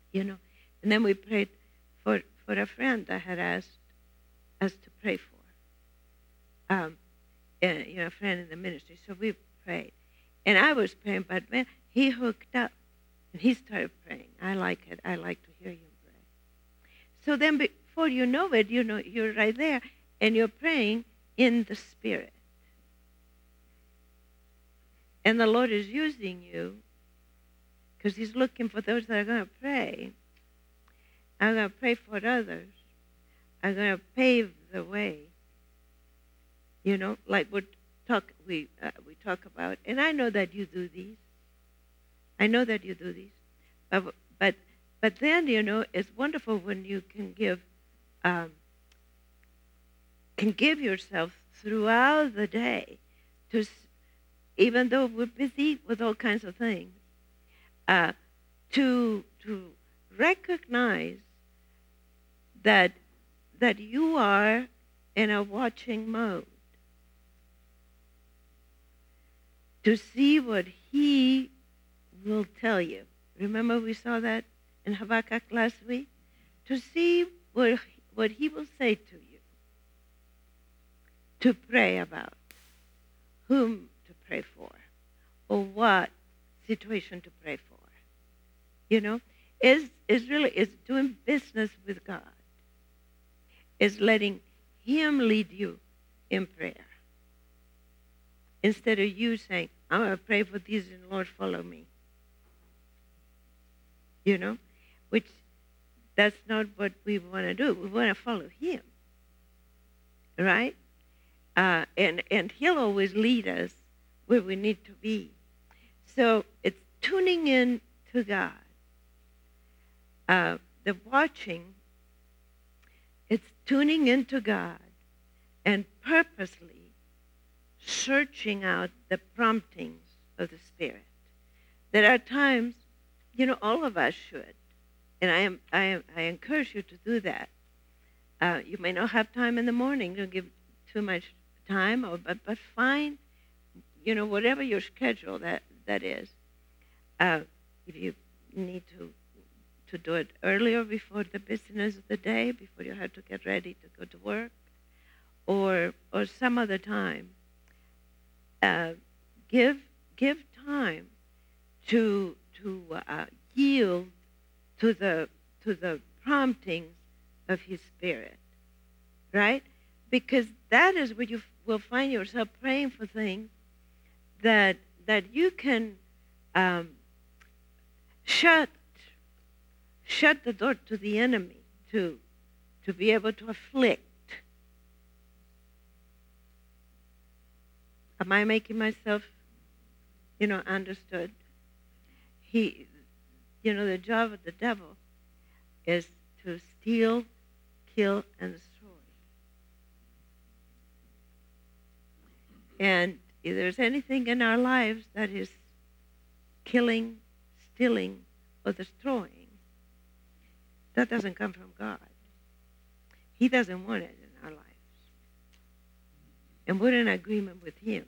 you know. And then we prayed for a friend that had asked us to pray for, a friend in the ministry. So we prayed. And I was praying, but man, he hooked up and he started praying. I like it. I like to hear him pray. So then before you know it, you're right there and you're praying in the Spirit. And the Lord is using you because he's looking for those that are going to pray. I'm going to pray for others. I'm going to pave the way. Like we talk about. And I know that you do these. I know that you do these. But then, it's wonderful when you can give yourself throughout the day to, even though we're busy with all kinds of things, to recognize that you are in a watching mode, to see what he will tell you. Remember we saw that in Habakkuk last week? To see what he will say to you, to pray about, whom to pray for, or what situation to pray for. Is doing business with God. Is letting him lead you in prayer. Instead of you saying, I'm going to pray for these and Lord, follow me. Which that's not what we want to do. We want to follow him. Right? And he'll always lead us where we need to be. So it's tuning in to God. The watching, it's tuning into God and purposely searching out the promptings of the Spirit. There are times, all of us should, and I encourage you to do that. You may not have time in the morning, don't give too much time, but find, whatever your schedule that is. If you need to do it earlier before the business of the day, before you have to get ready to go to work, or some other time. Give time to yield to the promptings of his Spirit, right? Because that is where you will find yourself praying for things that you can shut the door to the enemy to be able to afflict. Am I making myself, understood? The job of the devil is to steal, kill, and destroy. And if there's anything in our lives that is killing, stealing, or destroying, that doesn't come from God. He doesn't want it in our lives. And we're in agreement with him.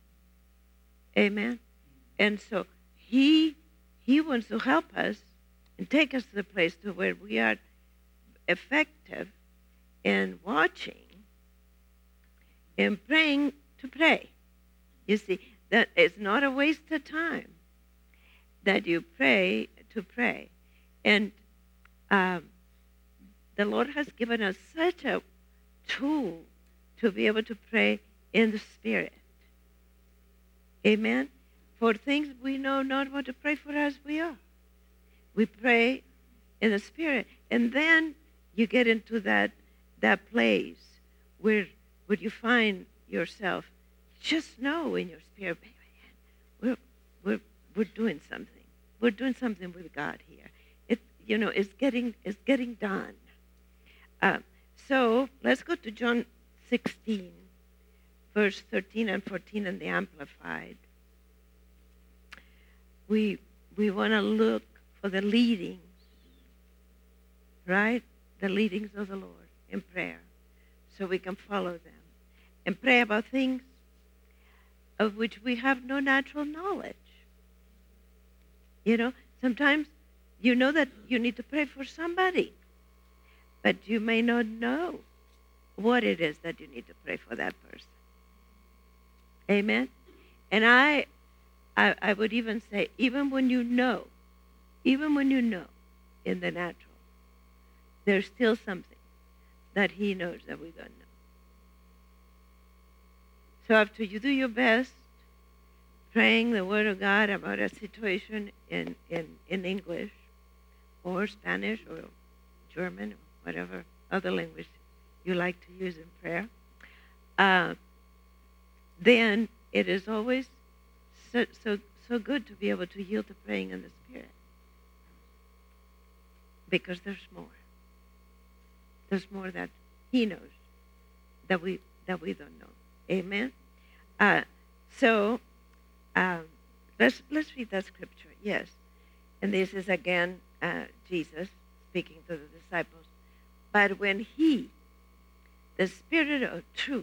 Amen? And so he wants to help us and take us to the place to where we are effective in watching and praying to pray. You see, that it's not a waste of time that you pray to pray. And the Lord has given us such a tool to be able to pray in the Spirit. Amen? For things we know not what to pray for as we are. We pray in the Spirit. And then you get into that place where you find yourself, just know in your spirit, man, we're doing something. We're doing something with God here. It's getting done. So let's go to John 16, verse 13 and 14 in the Amplified. We want to look for the leadings, right? The leadings of the Lord in prayer, so we can follow them and pray about things of which we have no natural knowledge. Sometimes You know that you need to pray for somebody, but you may not know what it is that you need to pray for that person. Amen? And I would even say, even when you know in the natural, there's still something that he knows that we don't know. So after you do your best, praying the Word of God about a situation in English or Spanish or German or whatever other language you like to use in prayer, then it is always so good to be able to yield to praying in the Spirit, because there's more. There's more that he knows that we don't know. Amen. So let's read that scripture. Yes, and this is again Jesus speaking to the disciples. But when he, the Spirit of truth,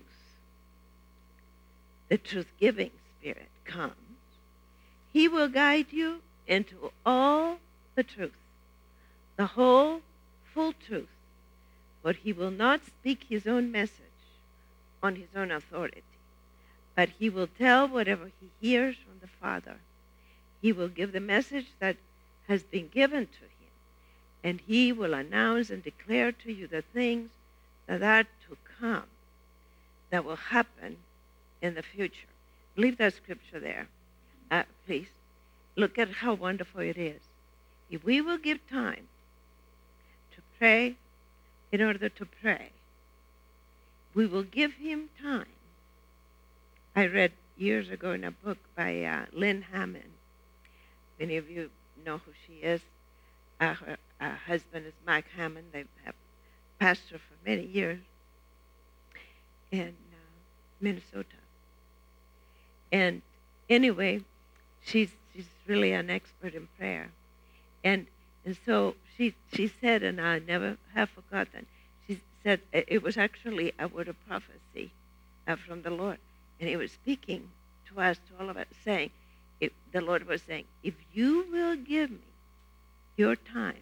the truth-giving Spirit, comes, he will guide you into all the truth, the whole full truth. But he will not speak his own message on his own authority, but he will tell whatever he hears from the Father. He will give the message that has been given to him, and he will announce and declare to you the things that are to come, that will happen in the future. Leave that scripture there, please. Look at how wonderful it is. If we will give time to pray in order to pray, we will give him time. I read years ago in a book by Lynn Hammond. Many of you know who she is. Her husband is Mike Hammond. They have pastored for many years in Minnesota. And anyway, she's really an expert in prayer. And so she said, and I never have forgotten, she said it was actually a word of prophecy from the Lord. And he was speaking to us, to all of us, saying, the Lord was saying, if you will give me your time,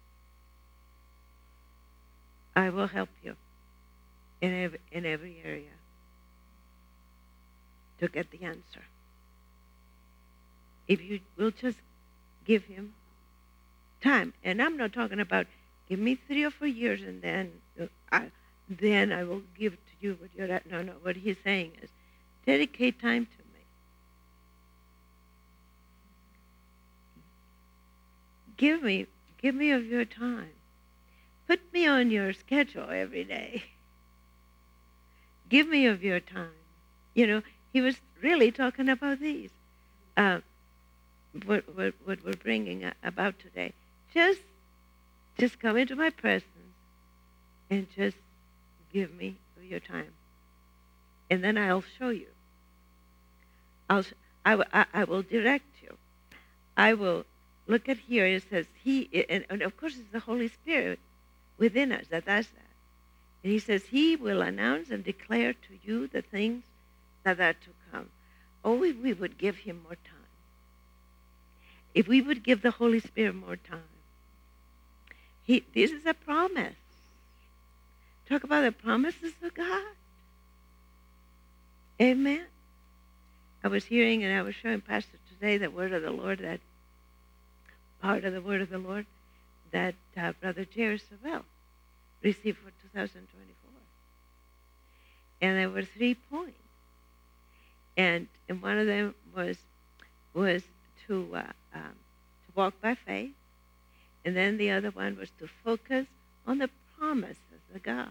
I will help you in every area to get the answer. If you will just give him time. And I'm not talking about give me 3 or 4 years and then I will give to you what you're at. No. What he's saying is dedicate time to me. Give me of your time. Put me on your schedule every day. Give me of your time. You know, he was really talking about these. What we're bringing about today. Just come into my presence and just give me of your time. And then I'll show you. I will direct you. I will look at here. It says he, and of course it's the Holy Spirit within us that does that. And he says he will announce and declare to you the things that are to come. Oh, if we would give him more time. If we would give the Holy Spirit more time. This is a promise. Talk about the promises of God. Amen. I was hearing and I was showing Pastor today the word of the Lord, that part of the word of the Lord that Brother Jerry Savelle received for 2024. And there were 3 points. And one of them was to walk by faith. And then the other one was to focus on the promises of God.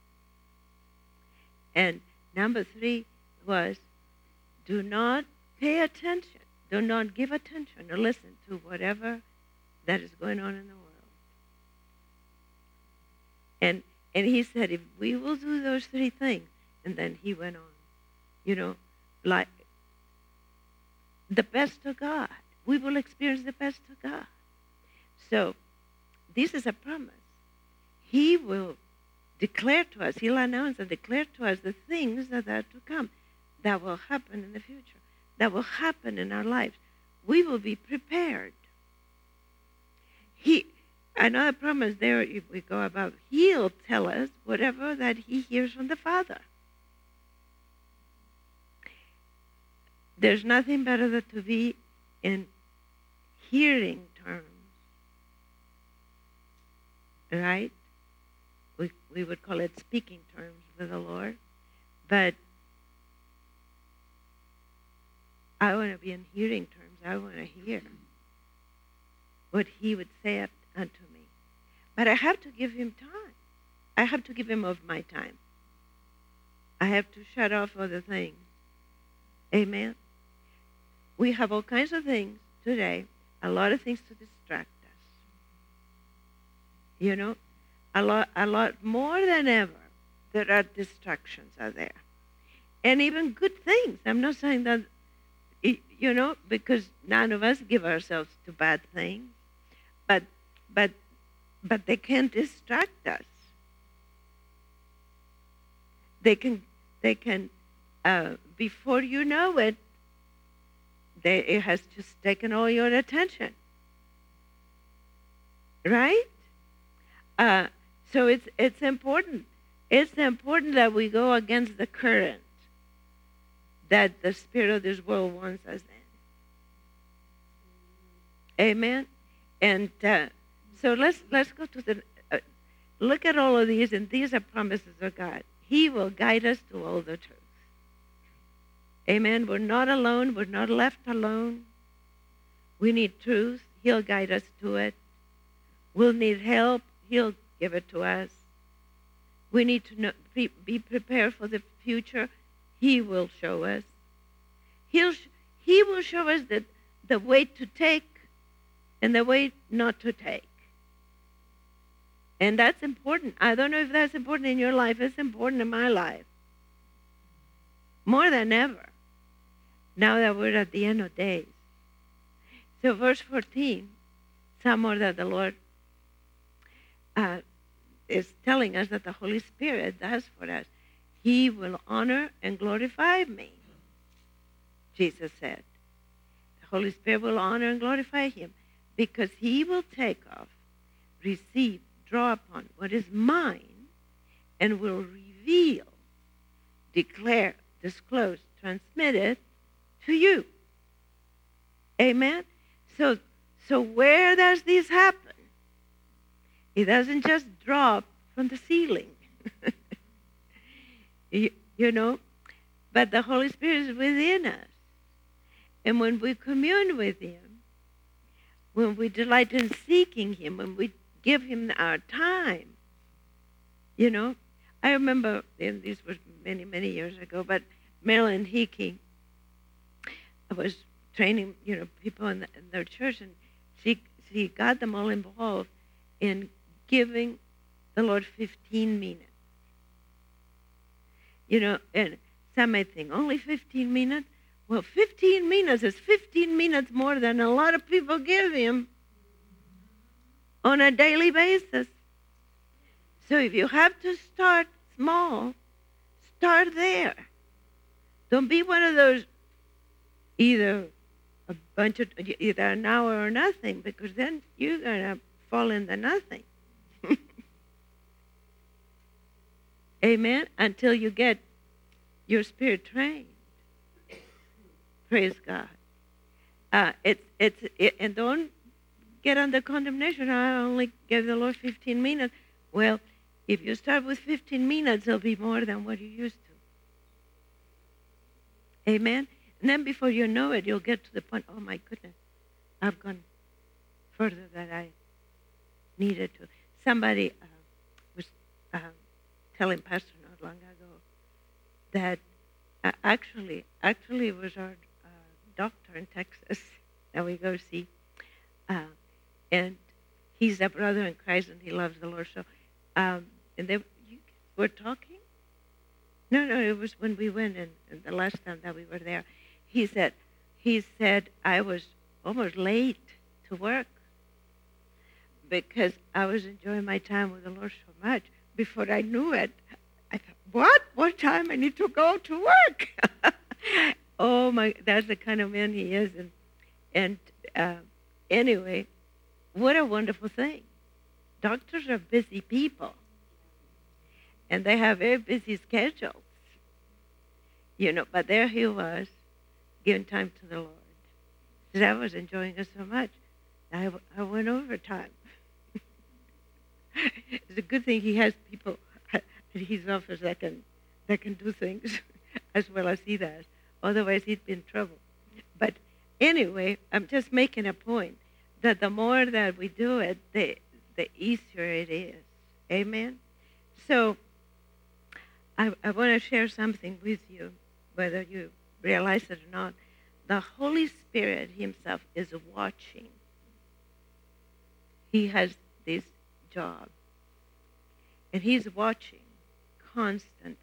And number 3 was do not pay attention, do not give attention or listen to whatever that is going on in the world. And he said, if we will do those 3 things, and then he went on, like the best of God. We will experience the best of God. So this is a promise. He will declare to us, he'll announce and declare to us the things that are to come, that will happen in the future, that will happen in our lives. We will be prepared. Another promise there, if we go about, he'll tell us whatever that he hears from the Father. There's nothing better than to be in hearing terms, right? We would call it speaking terms with the Lord, but I want to be in hearing terms. I want to hear what he would say unto me. But I have to give him time. I have to give him of my time. I have to shut off other things. Amen? We have all kinds of things today, a lot of things to distract us. You know, a lot more than ever, there are distractions out there. And even good things. I'm not saying that, you know, because none of us give ourselves to bad things. But they can distract us. They can before you know it, it has just taken all your attention. Right? So it's important. It's important that we go against the current that the spirit of this world wants us in. Amen? And so let's go to the, look at all of these, and these are promises of God. He will guide us to all the truth. Amen? We're not alone. We're not left alone. We need truth. He'll guide us to it. We'll need help. He'll give it to us. We need to be prepared for the future. He will show us. He will show us the way to take and the way not to take. And that's important. I don't know if that's important in your life. It's important in my life. More than ever. Now that we're at the end of days. So verse 14, some more that the Lord is telling us that the Holy Spirit does for us. He will honor and glorify me, Jesus said. The Holy Spirit will honor and glorify him because he will take off, receive, draw upon what is mine and will reveal, declare, disclose, transmit it to you. Amen? So where does this happen? It doesn't just drop from the ceiling. you know, but the Holy Spirit is within us. And when we commune with him, when we delight in seeking him, when we give him our time, you know, I remember, and this was many, many years ago, but Marilyn Hickey was training, you know, people in their church, and she got them all involved in giving the Lord 15 minutes. You know, and some may think, only 15 minutes? Well, 15 minutes is 15 minutes more than a lot of people give him on a daily basis. So if you have to start small, start there. Don't be one of those either an hour or nothing, because then you're going to fall into nothing. Amen? Until you get your spirit trained. Praise God. And don't get under condemnation. I only gave the Lord 15 minutes. Well, if you start with 15 minutes, it'll be more than what you used to. Amen? And then before you know it, you'll get to the point, oh my goodness, I've gone further than I needed to. Somebody was telling Pastor not long ago that actually it was our doctor in Texas that we go see. And he's a brother in Christ and he loves the Lord. So, and they were talking? No, it was when we went and the last time that we were there. He said I was almost late to work because I was enjoying my time with the Lord so much. Before I knew it, I thought, what time I need to go to work? Oh my, that's the kind of man he is. And anyway, what a wonderful thing. Doctors are busy people, and they have very busy schedules, but there he was, giving time to the Lord. He said, I was enjoying it so much, I went overtime. It's a good thing he has people at his office that can do things as well as he does. Otherwise, he'd be in trouble. But anyway, I'm just making a point that the more that we do it, the easier it is. Amen? So I want to share something with you, whether you realize it or not. The Holy Spirit himself is watching. He has this job. And he's watching constantly.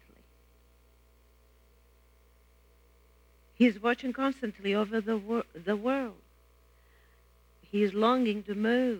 He's watching constantly over the world. He is longing to move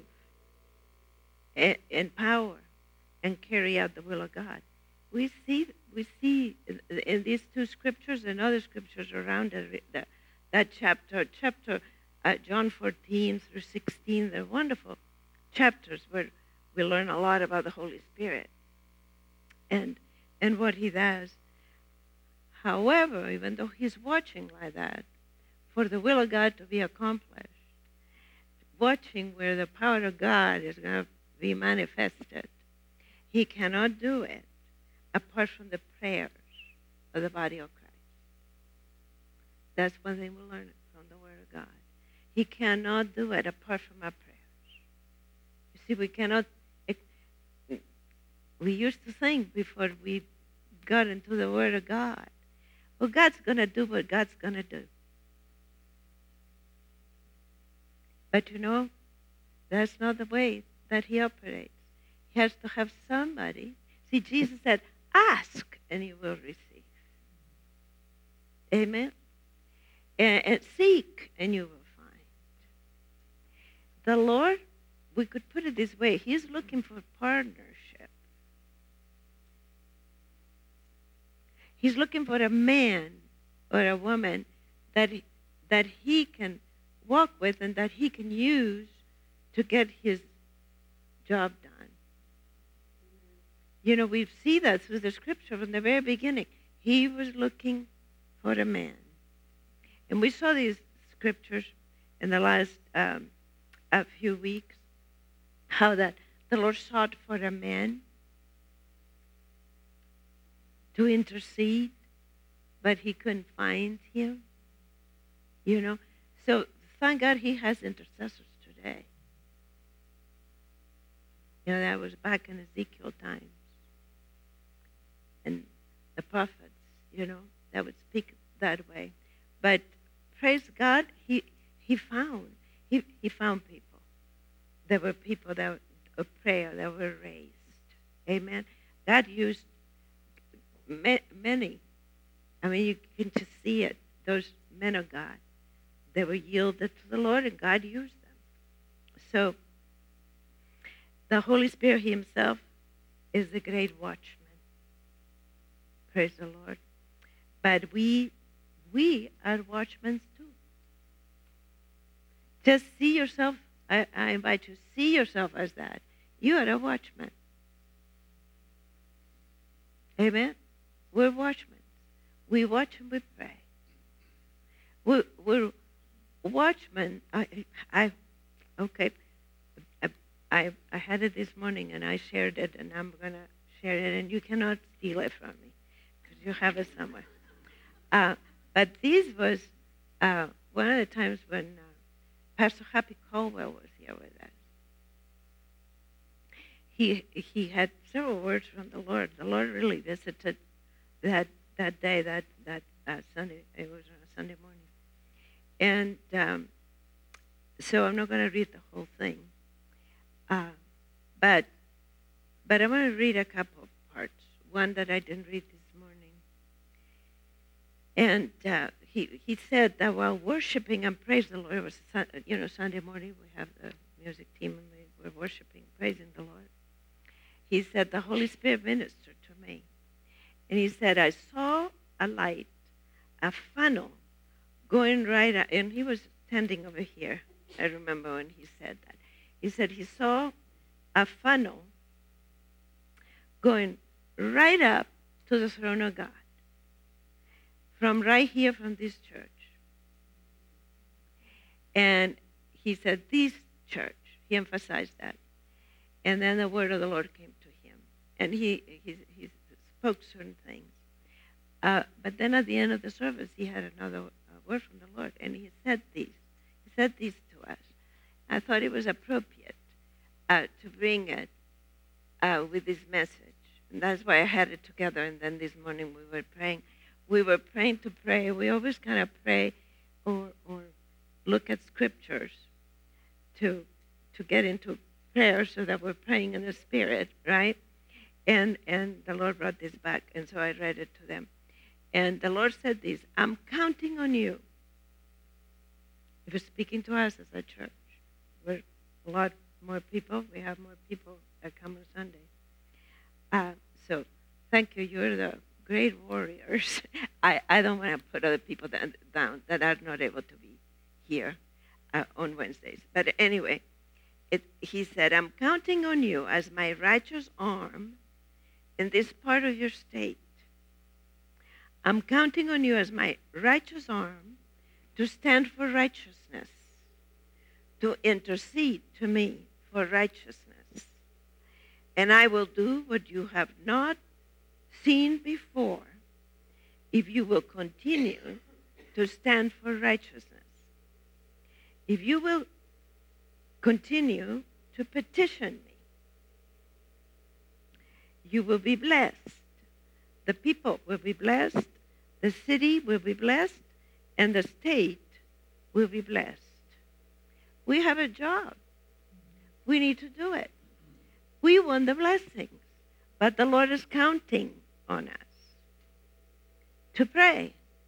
in power and carry out the will of God. We see in these two scriptures and other scriptures around that chapter, John 14 through 16, they're wonderful chapters where we learn a lot about the Holy Spirit and what he does. However, even though he's watching like that, for the will of God to be accomplished, watching where the power of God is going to be manifested, he cannot do it apart from the prayers of the body of Christ. That's one thing we learn from the Word of God. He cannot do it apart from our prayers. You see, we cannot. We used to think before we got into the Word of God, well, God's going to do what God's going to do. But that's not the way that he operates. He has to have somebody. See, Jesus said, ask and you will receive. Amen? And seek and you will find. The Lord, we could put it this way, he's looking for partnership. He's looking for a man or a woman that he can walk with and that he can use to get his job done. We see that through the scripture from the very beginning. He was looking for a man. And we saw these scriptures in the last a few weeks, how that the Lord sought for a man to intercede, but he couldn't find him. So thank God he has intercessors today. That was back in Ezekiel times. And the prophets, that would speak that way. But praise God, he found people. There were people that of prayer that were raised. Amen. God used many. I mean, you can just see it. Those men of God, they were yielded to the Lord, and God used them. So the Holy Spirit himself is the great watchman. Praise the Lord. But we are watchmen too. Just see yourself, I invite you, see yourself as that. You are a watchman. Amen? We're watchmen. We watch and we pray. We're watchmen. I had it this morning and I shared it, and I'm going to share it, and you cannot steal it from me because you have it somewhere. But this was one of the times when Pastor Happy Caldwell was here with us. He had several words from the Lord. The Lord really visited that day, that Sunday. It was on a Sunday morning. And so I'm not going to read the whole thing. But I'm going to read a couple of parts. One that I didn't read this morning. And he said that while worshiping and praise the Lord, it was Sunday morning, we have the music team and we were worshiping, praising the Lord. He said, the Holy Spirit ministered to me. And he said, I saw a light, a funnel, going right out. And he was standing over here. I remember when he said that. He said he saw a funnel going right up to the throne of God from right here from this church. And he said, this church, he emphasized that. And then the word of the Lord came to him. And he spoke certain things. But then at the end of the service, he had another word from the Lord. And he said these. He said these to us. I thought it was appropriate to bring it with this message. And that's why I had it together. And then this morning we were praying. We were praying to pray. We always kind of pray or look at scriptures to get into prayer so that we're praying in the Spirit, right? And the Lord brought this back, and so I read it to them. And the Lord said this, I'm counting on you. He was speaking to us as a church. We're a lot more people. We have more people that come on Sunday. So thank you. You're the great warriors. I don't want to put other people down that are not able to be here on Wednesdays. But anyway, he said, I'm counting on you as my righteous arm in this part of your state. I'm counting on you as my righteous arm to stand for righteousness, to intercede to me for righteousness. And I will do what you have not seen before if you will continue to stand for righteousness. If you will continue to petition me, you will be blessed. The people will be blessed. The city will be blessed. And the state will be blessed. We have a job. We need to do it. We want the blessings. But the Lord is counting on us to pray.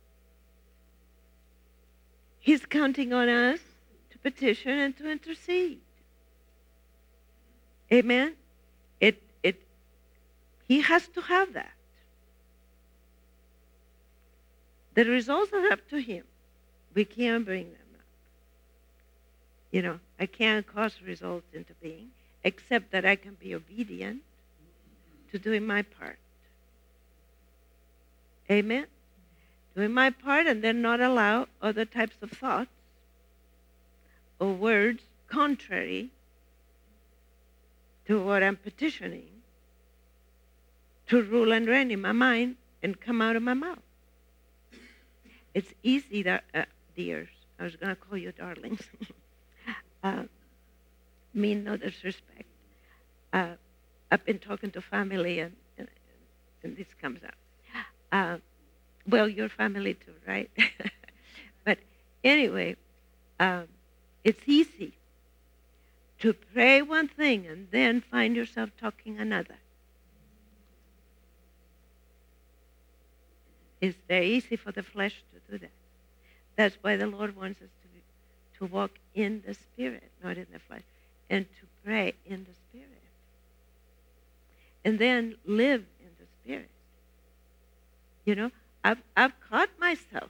He's counting on us to petition and to intercede. Amen? He has to have that. The results are up to him. We can't bring them up. You know, I can't cause results into being, except that I can be obedient to doing my part. Amen? Doing my part and then not allow other types of thoughts or words contrary to what I'm petitioning to rule and reign in my mind and come out of my mouth. It's easy, dears. I was going to call you darlings. Mean no disrespect. I've been talking to family, and this comes up. Well, your family too, right? But anyway, it's easy to pray one thing and then find yourself talking another. It's very easy for the flesh to do that. That's why the Lord wants us to walk in the Spirit, not in the flesh, and to pray in the Spirit. And then live in the Spirit. You know, I've caught myself.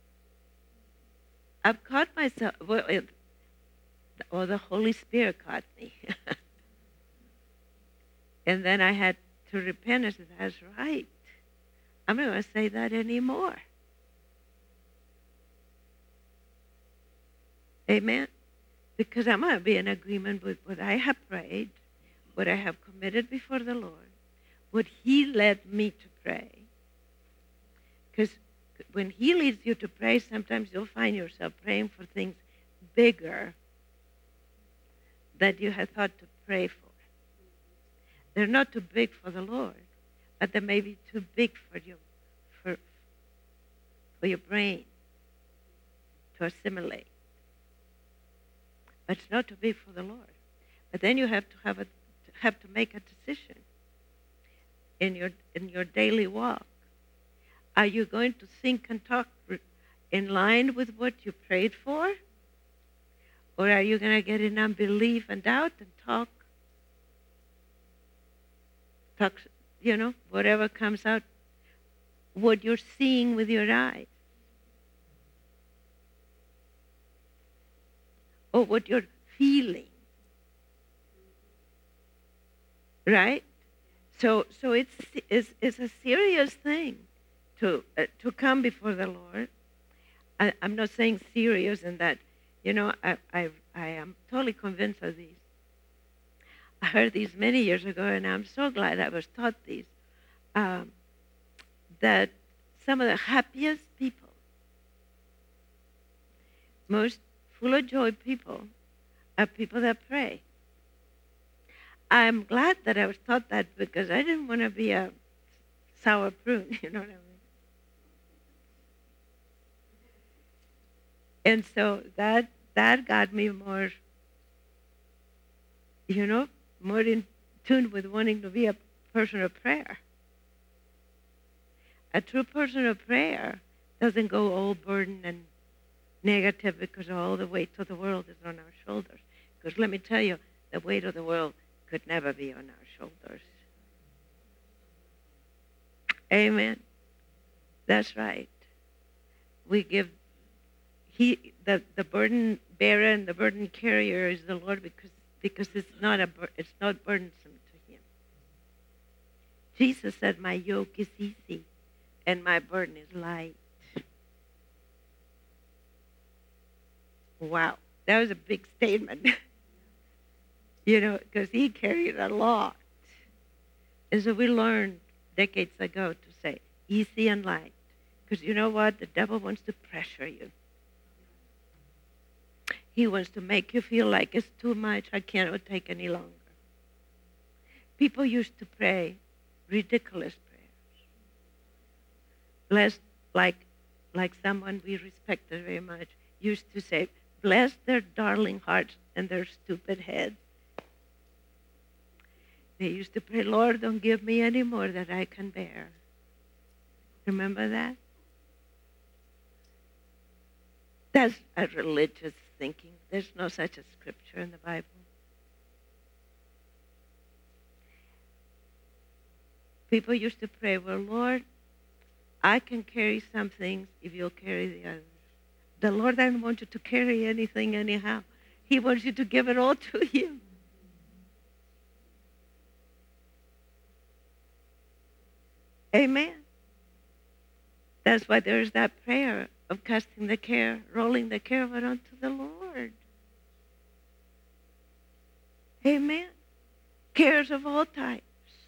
Well, the Holy Spirit caught me. And then I had to repent and say, that's right. I'm not going to say that anymore. Amen? Because I'm going to be in agreement with what I have prayed, what I have committed before the Lord, what he led me to pray. Because when he leads you to pray, sometimes you'll find yourself praying for things bigger that you had thought to pray for. They're not too big for the Lord, but they may be too big for your brain to assimilate. But it's not too big for the Lord. But then you have to make a decision in your daily walk. Are you going to think and talk in line with what you prayed for? Or are you going to get in unbelief and doubt and talk, you know, whatever comes out, what you're seeing with your eyes? Or what you're feeling right? So it's a serious thing to come before the Lord. I'm not saying serious in that, I am totally convinced of these. I heard these many years ago, and I'm so glad I was taught these. Um, that some of the happiest people, most full of joy people, are people that pray. I'm glad that I was taught that because I didn't want to be a sour prune, you know what I mean? And so that got me more, more in tune with wanting to be a person of prayer. A true person of prayer doesn't go all burdened and negative because all the weight of the world is on our shoulders. Because let me tell you, the weight of the world could never be on our shoulders. Amen. That's right. We give the burden bearer and the burden carrier is the Lord because it's not burdensome to him. Jesus said, "My yoke is easy and my burden is light." Wow, that was a big statement. Because he carried a lot. And so we learned decades ago to say easy and light. Because you know what? The devil wants to pressure you. He wants to make you feel like it's too much. I cannot take any longer. People used to pray ridiculous prayers. Like someone we respected very much used to say, "Bless their darling hearts and their stupid heads." They used to pray, "Lord, don't give me any more that I can bear." Remember that? That's a religious thinking. There's no such a scripture in the Bible. People used to pray, "Well, Lord, I can carry some things if you'll carry the others." The Lord doesn't want you to carry anything anyhow. He wants you to give it all to him. Amen. That's why there's that prayer of casting the care, rolling the care of it onto the Lord. Amen. Cares of all types.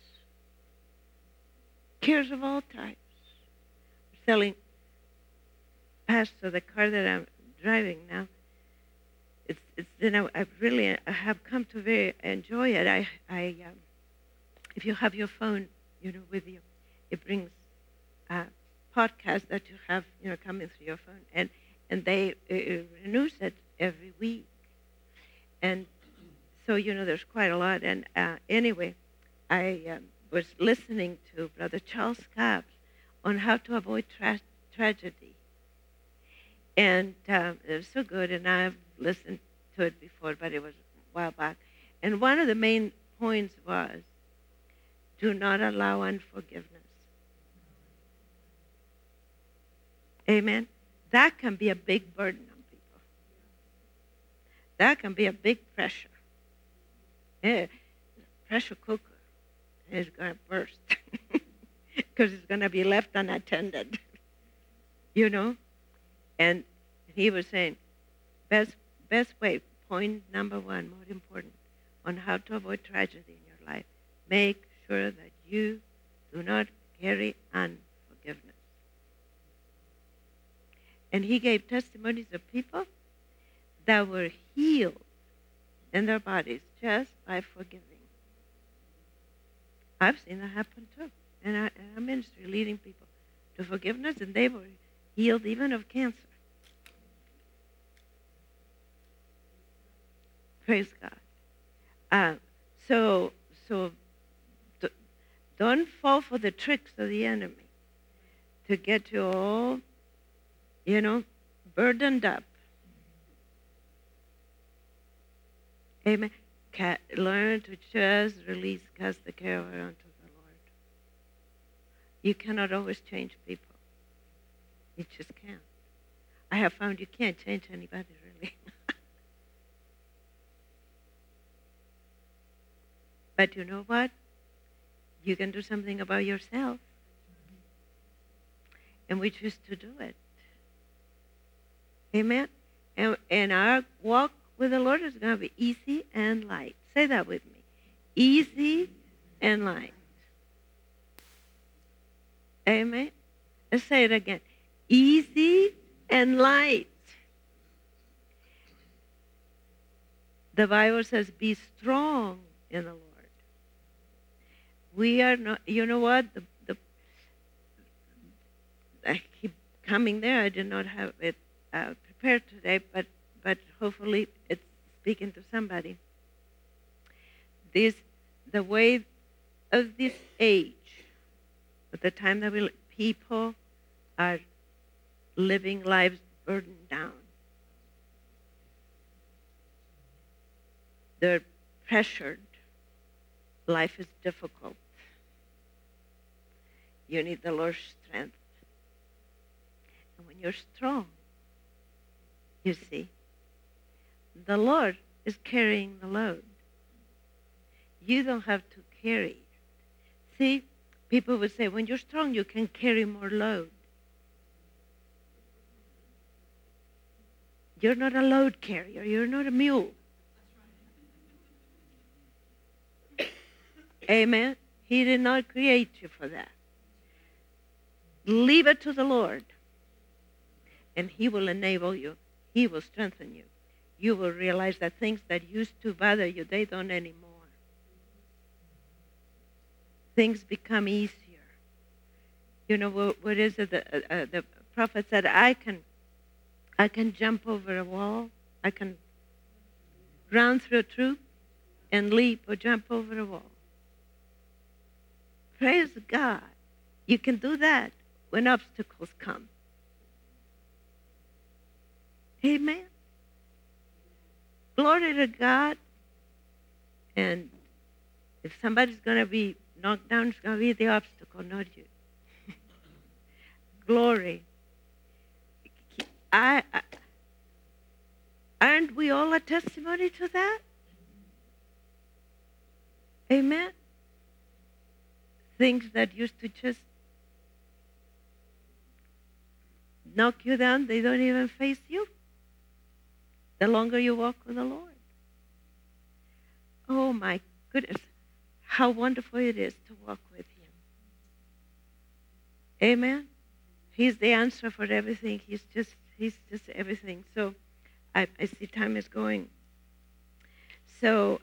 Cares of all types. Selling Pastor the car that I'm driving now. It's I have come to very enjoy it. If you have your phone, with you, it brings podcasts that you have, coming through your phone, and they renews it every week, and so there's quite a lot. And anyway, I was listening to Brother Charles Capps on how to avoid tragedy, and it was so good. And I've listened to it before, but it was a while back. And one of the main points was, do not allow unforgiveness. Amen. That can be a big burden on people. That can be a big pressure. Yeah, pressure cooker is going to burst because it's going to be left unattended. And he was saying, best way, point number one, more important, on how to avoid tragedy in your life, make sure that you do not carry unforgiveness. And he gave testimonies of people that were healed in their bodies just by forgiving. I've seen that happen too. And I'm ministry leading people to forgiveness, and they were healed even of cancer. Praise God. So don't fall for the tricks of the enemy to get you all, burdened up. Amen. Learn to just release, cast the care over onto the Lord. You cannot always change people. You just can't. I have found you can't change anybody, really. But you know what? You can do something about yourself. And we choose to do it. Amen? And our walk with the Lord is going to be easy and light. Say that with me. Easy and light. Amen? Let's say it again. Easy and light. The Bible says, be strong in the Lord. We are not, you know what? I keep coming there. I did not have it prepared today, but hopefully it's speaking to somebody. The way of this age, at the time that people are living lives burdened down. They're pressured. Life is difficult. You need the Lord's strength. And when you're strong, you see, the Lord is carrying the load. You don't have to carry it. See, people would say, when you're strong, you can carry more load. You're not a load carrier. You're not a mule. Amen? He did not create you for that. Leave it to the Lord, and He will enable you. He will strengthen you. You will realize that things that used to bother you, they don't anymore. Things become easier. You know, what is it? The prophet said, I can jump over a wall. I can run through a troop and leap or jump over a wall. Praise God. You can do that when obstacles come. Amen. Glory to God. And if somebody's going to be knocked down, it's going to be the obstacle, not you. Glory. Aren't we all a testimony to that? Amen. Things that used to just knock you down, they don't even face you. The longer you walk with the Lord. Oh my goodness, how wonderful it is to walk with Him. Amen. He's the answer for everything. He's just everything. So I see time is going. So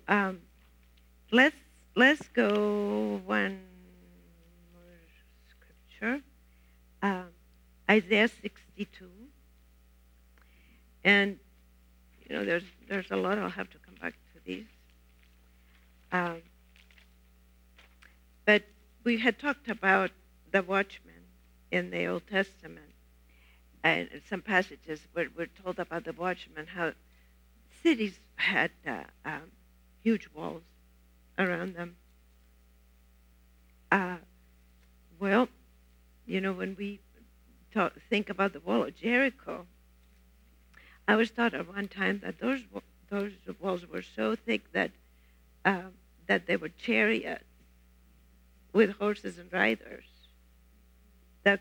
let's go one more scripture. Isaiah 62. And you know, there's a lot. I'll have to come back to these. But we had talked about the watchman in the Old Testament, and some passages where we're told about the watchman, how cities had huge walls around them. Well, you know, when we think about the wall of Jericho, I was taught at one time that those walls were so thick that they were chariots with horses and riders that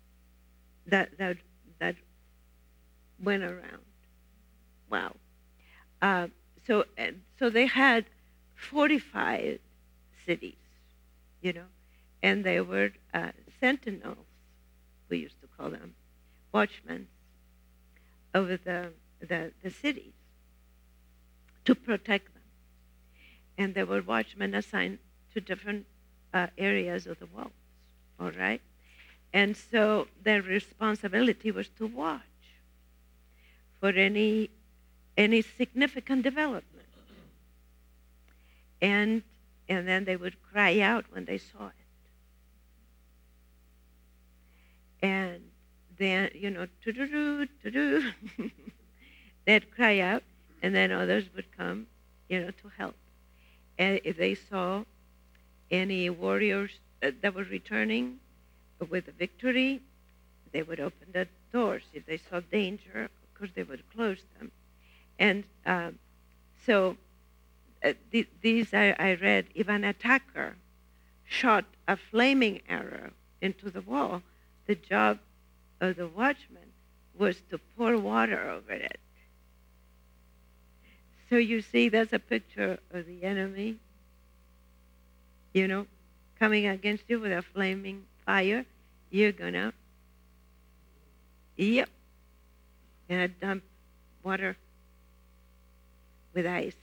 went around. Wow. So they had fortified cities, you know, and they were sentinels, we used to call them, watchmen over the cities to protect them. And there were watchmen assigned to different areas of the walls, all right? And so their responsibility was to watch for any significant development. And then they would cry out when they saw it. And then, you know, to-do-do, they'd cry out, and then others would come, you know, to help. And if they saw any warriors that were returning with a victory, they would open the doors. If they saw danger, of course, they would close them. And these I read, if an attacker shot a flaming arrow into the wall, the job of the watchman was to pour water over it. So you see, that's a picture of the enemy, coming against you with a flaming fire. You're gonna dump water with ice.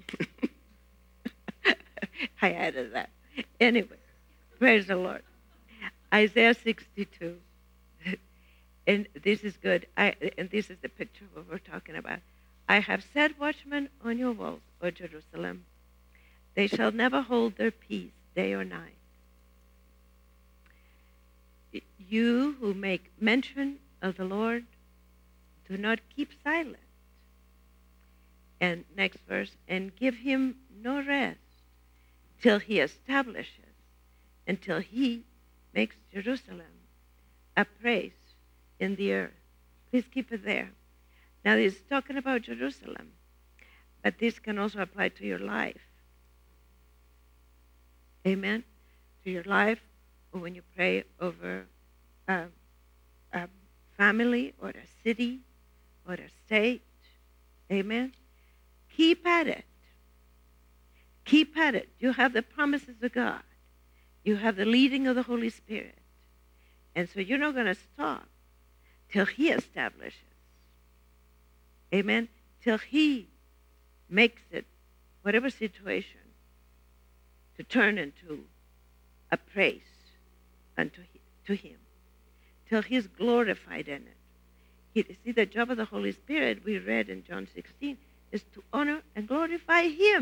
I added that. Anyway, praise the Lord. Isaiah 62. And this is good. And this is the picture of what we're talking about. I have set watchmen on your walls, O Jerusalem. They shall never hold their peace day or night. You who make mention of the Lord, do not keep silent. And next verse, and give him no rest till he establishes, until he makes Jerusalem a praise in the earth. Please keep it there. Now, this is talking about Jerusalem, but this can also apply to your life. Amen? To your life, or when you pray over a family or a city or a state. Amen? Keep at it. Keep at it. You have the promises of God. You have the leading of the Holy Spirit. And so you're not going to stop till he establishes. Amen? Till he makes it, whatever situation, to turn into a praise to him. Till he's glorified in it. See, the job of the Holy Spirit, we read in John 16, is to honor and glorify him.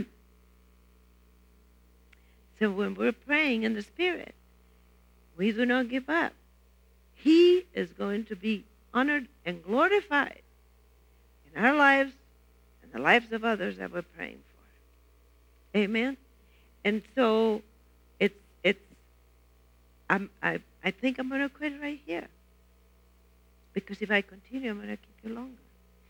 So when we're praying in the Spirit, we do not give up. He is going to be honored and glorified in our lives and the lives of others that we're praying for. Amen? And so I think I'm going to quit right here. Because if I continue, I'm going to keep you longer.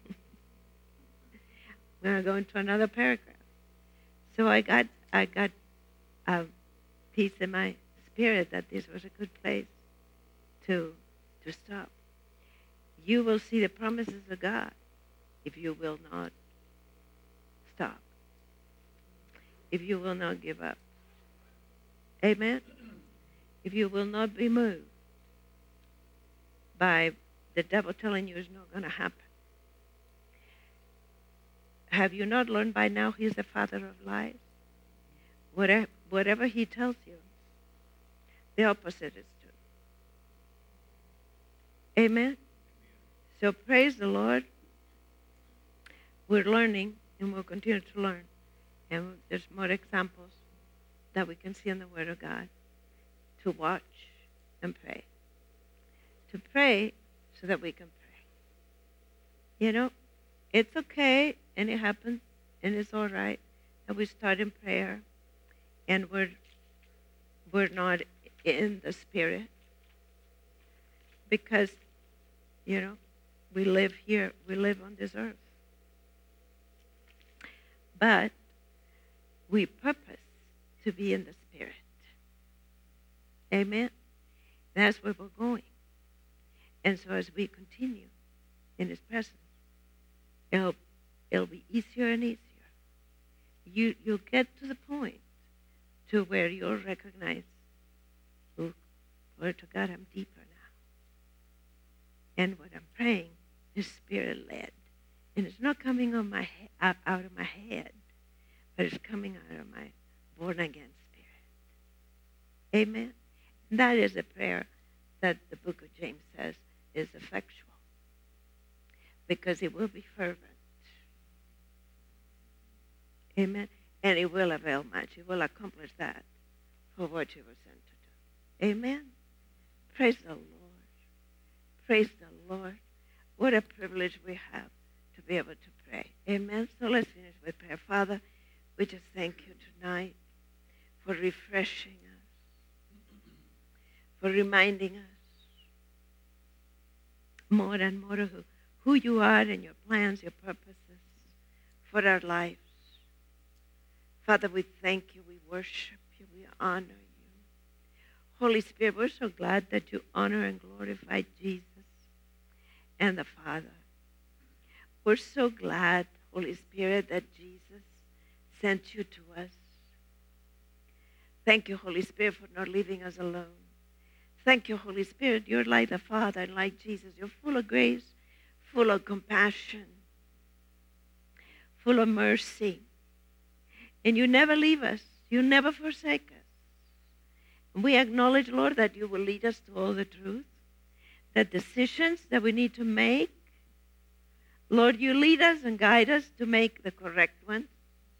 I'm going to go into another paragraph. So I got a peace in my spirit that this was a good place to stop. You will see the promises of God if you will not stop. If you will not give up. Amen? If you will not be moved by the devil telling you it's not going to happen. Have you not learned by now he's the father of lies? Whatever he tells you, the opposite is true. Amen? So praise the Lord. We're learning, and we'll continue to learn. And there's more examples that we can see in the Word of God to watch and pray. To pray so that we can pray. It's okay, and it happens, and it's all right that we start in prayer, and we're not in the Spirit, because, we live here, we live on this earth. But we purpose to be in the Spirit. Amen? That's where we're going. And so as we continue in his presence, it'll be easier and easier. You'll get to the point to where you'll recognize, oh, glory to God, I'm deeper now. And what I'm praying is Spirit-led. And it's not coming out of my head, but it's coming out of my born-again spirit. Amen? And that is a prayer that the book of James says is effectual, because it will be fervent. Amen? And it will avail much. It will accomplish that for what you were sent to do. Amen? Praise the Lord. Praise the Lord. What a privilege we have to be able to pray. Amen? So let's finish with prayer. Father, we just thank you tonight for refreshing us, for reminding us more and more of who you are and your plans, your purposes for our lives. Father, we thank you, we worship you, we honor you. Holy Spirit, we're so glad that you honor and glorify Jesus and the Father. We're so glad, Holy Spirit, that Jesus sent you to us. Thank you, Holy Spirit, for not leaving us alone. Thank you, Holy Spirit. You're like the Father and like Jesus. You're full of grace, full of compassion, full of mercy. And you never leave us. You never forsake us. We acknowledge, Lord, that you will lead us to all the truth, that decisions that we need to make, Lord, you lead us and guide us to make the correct ones,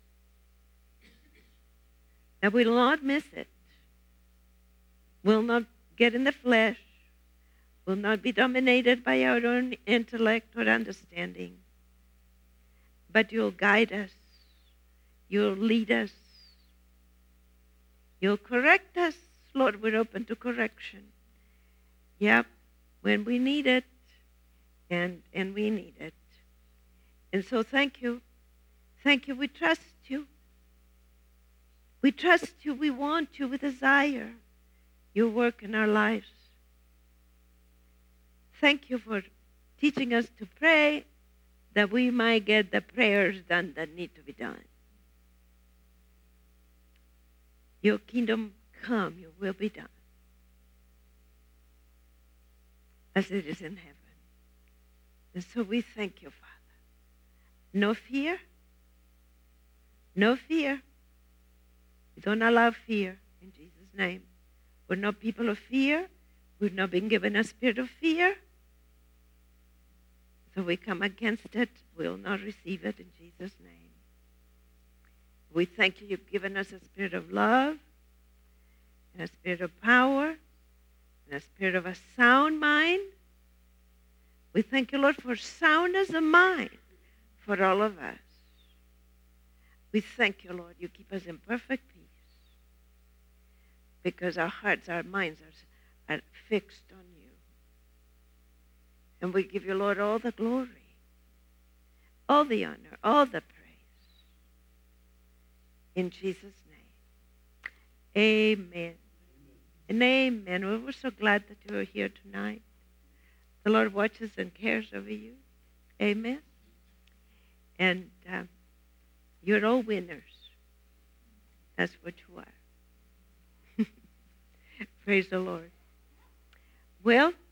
that we will not miss it, will not get in the flesh, will not be dominated by our own intellect or understanding, but you'll guide us, you'll lead us, you'll correct us. Lord, we're open to correction. Yep, when we need it, and we need it. And so thank you. Thank you. We trust you. We trust you. We want you. We desire your work in our lives. Thank you for teaching us to pray that we might get the prayers done that need to be done. Your kingdom come, your will be done, as it is in heaven. And so we thank you, Father. No fear. No fear. We don't allow fear in Jesus' name. We're not people of fear. We've not been given a spirit of fear. So we come against it. We'll not receive it in Jesus' name. We thank you. You've given us a spirit of love, and a spirit of power, and a spirit of a sound mind. We thank you, Lord, for soundness of mind for all of us. We thank you, Lord. You keep us in perfect peace because our hearts, our minds are fixed on you. And we give you, Lord, all the glory, all the honor, all the praise. In Jesus' name, amen. And amen. We're so glad that you are here tonight. The Lord watches and cares over you. Amen. And you're all winners. That's what you are. Praise the Lord. Well,